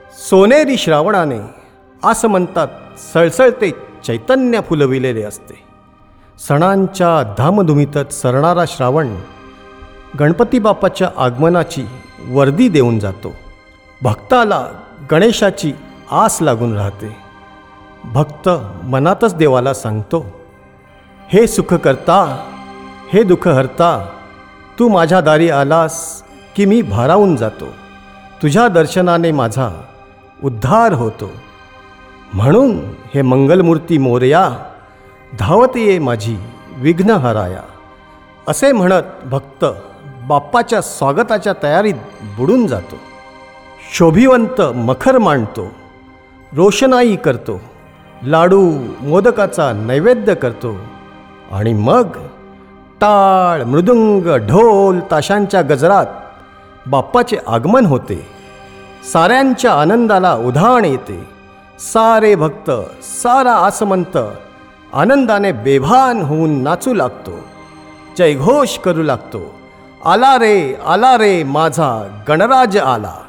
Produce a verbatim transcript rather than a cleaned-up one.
सोनेरी श्रावणाने असं म्हणतात सळसळते चैतन्य फुलविलेले असते. सणांच्या धामधुमीतच सरणारा श्रावण गणपती बाप्पाच्या आगमनाची वर्दी देऊन जातो. भक्ताला गणेशाची आस लागून राहते. भक्त मनातच देवाला सांगतो, हे सुख करता, हे दुःख हरता, तू माझ्या दारी आलास की मी भारावून जातो. तुझ्या दर्शनाने माझा उद्धार होतो. म्हणून हे मंगलमूर्ती मोरया, धावत ये माझी विघ्न हराया. असे म्हणत भक्त बाप्पाच्या स्वागताच्या तयारीत बुडून जातो. शोभिवंत मखर मांडतो, रोषणाई करतो, लाडू मोदकाचा नैवेद्य करतो आणि मग टाळ मृदुंग ढोल ताशांच्या गजरात बाप्पाचे आगमन होते. साऱ्यांच्या आनंदाला उधाण येते. सारे भक्त, सारा आसमंत आनंदाने बेभान होऊन नाचू लागतो, जयघोष करू लागतो. आला रे आला रे माझा गणराज आला.